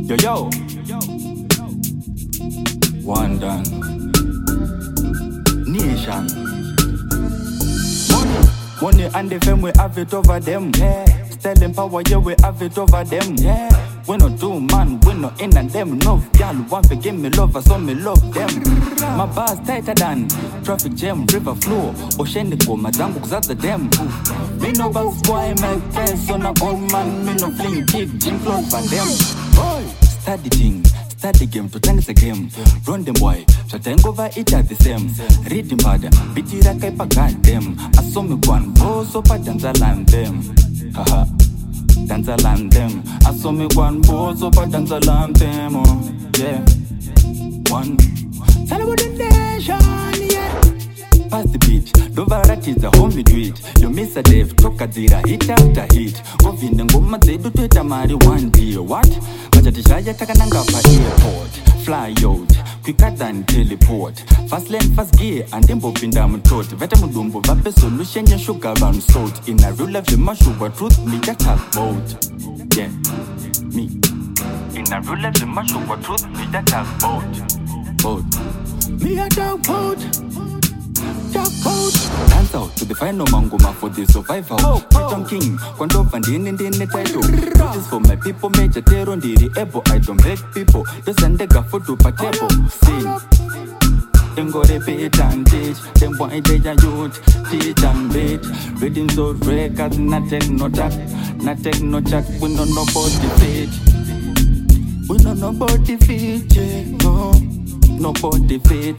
Yo. One done. Nation. Money and the fame, we have it over them. Yeah. Style and power, yeah, we have it over them. Yeah. We no do man, we no in and them. No girl want to give me love, so me love them. My bars tighter than traffic jam, river flow. Ocean go, my zangu kuzata them. Me no box boy, my face on a old man. Me no fling kick, gym clothes for them. Boy, study thing. Start the game, to tank the game. Run them boy, so tank over each at the same. Read them bad, beat it like I got them. I saw me one, go so far dance land them. Haha, dance land them. I saw me one, go so far dance land them. Oh, yeah, one. Tell about the nation, yeah. Pass the beat, Dovarati is the home we do it. You miss a Dave, Tokazira, hit after hit. Ovin and Goma, they do it a Mari one deal. What? Majatishaya Takananga airport. Fly out, quicker than teleport. Fast lane, fast gear, and then bopping down throat. Vetamudumbo, Vape solution, and sugar and salt. In a real life, you must sugar truth, me that talk boat. Yeah, me. In a real life, you must sugar truth, me that talk boat. Me a talk boat. Dance out to the final mangoma for the survival. Freedom King, Quando Vandin in the title. This is for my people, major terror, the able. I don't beg people, just send the gaffo to patebo. Sing. Them go repeat and teach. Them want to youth, teach and beat. Reading those records, not take no jack. Not take no jack, we don't know about defeat. We don't know about defeat, yeah. No, no about defeat.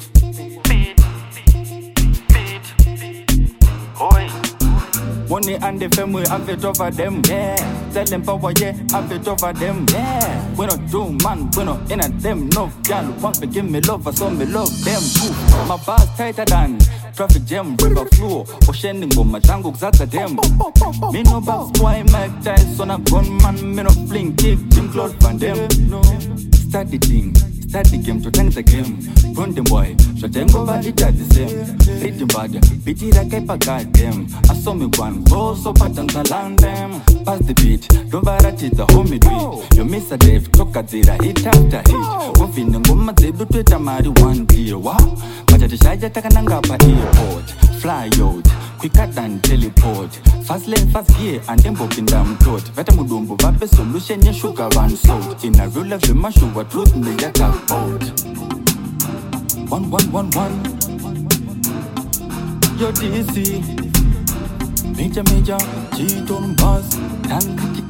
Money and the fame, we have it over them, yeah. Tell them power, yeah, have it over them, yeah. We not do man, we not in at them. No girl want to give me love, so me love them too. My bars tighter than traffic jam, river flow. Ocean go, my tango zata them. Me no box boy, Mike Tyson, a gunman. Me no fling kick, gym clothes for them. No, start the thing. Start the game, to tank the game. Run them boy, so them over each at the same. Read them bad, beat it like I got them. I saw me one, go so far dance land them. Pass the beat, Dovarati is the homie do it. You miss a Dave, Tokazira, hit after hit. Wovin and Goma, they do it a Mari one deal. What? Majatishaya Takananga airport. Fly out, quicker than teleport. Fast lane, fast gear, and then bopping down throat. Vetamudumbo, Vape solution, and sugar and salt. In a real life, you must show what truth in the yaka boat. 1. Your DC. Major, cheat on bus.